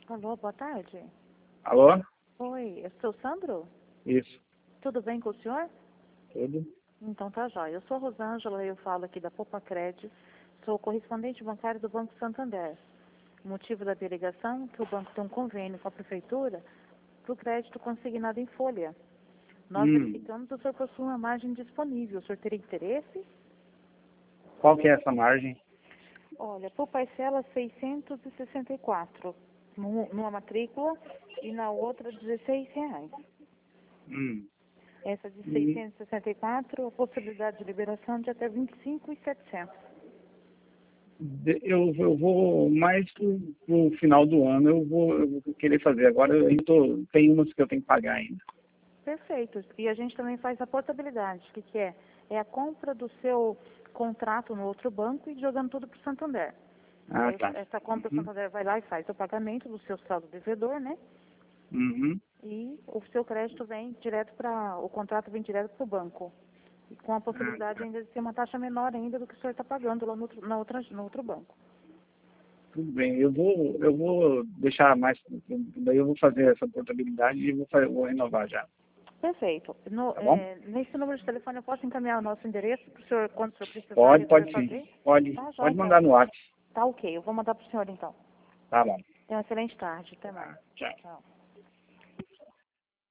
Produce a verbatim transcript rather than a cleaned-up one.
Alô, boa tarde. Alô? Oi, eu sou o Sandro? Isso. Tudo bem com o senhor? Tudo? Então tá jóia. Eu sou a Rosângela e eu falo aqui da Poupa Cred. Sou correspondente bancário do Banco Santander. O motivo da minha ligação é que o banco tem um convênio com a prefeitura para o crédito consignado em folha. Nós Hum. verificamos que o senhor possui uma margem disponível. O senhor teria interesse? Qual que é essa margem? Olha, por parcela seiscentos e sessenta e quatro, num- numa matrícula e na outra dezesseis reais. Hum. Essa de Hum. seiscentos e sessenta e quatro, a possibilidade de liberação de até vinte e cinco mil e setecentos. De- Eu, eu vou mais pro, pro final do ano, eu vou, eu vou querer fazer. Agora eu tô, tem umas que eu tenho que pagar ainda. Perfeito. E a gente também faz a portabilidade. O que, que é? É a compra do seu contrato no outro banco e jogando tudo para o Santander. Ah, Aí, tá. essa compra, o Uhum. Santander vai lá e faz o pagamento do seu saldo devedor, né? Uhum. E o seu crédito vem direto para, o contrato vem direto para o banco. E com a Ah, possibilidade tá. ainda de ter uma taxa menor ainda do que o senhor está pagando lá no outro, na outra, no outro banco. Tudo bem. Eu vou, eu vou deixar mais. Daí eu vou fazer essa portabilidade e vou, fazer, vou renovar já. Perfeito. No, Tá bom? é, nesse número de telefone eu posso encaminhar o nosso endereço para o senhor, quando o senhor precisar Pode, e vai pode fazer? sim. Pode, Tá, pode joia, mandar então. no WhatsApp. Tá ok, eu vou mandar para o senhor então. Tá bom. Tenha uma excelente tarde. Até mais. Tá, tchau. Tchau.